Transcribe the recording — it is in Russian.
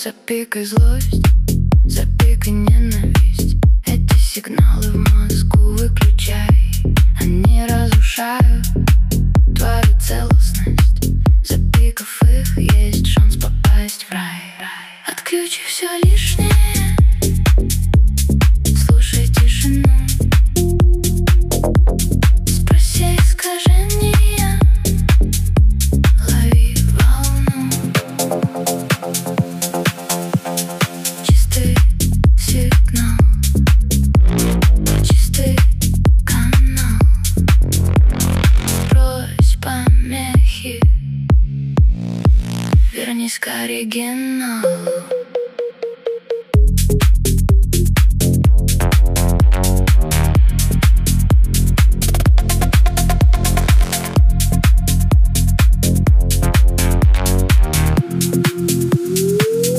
Запикай злость, запикай ненависть. Эти сигналы в мозгу выключай. Они разрушают твою целостность. Запикав их, есть шанс попасть в рай. Отключи все лишнее.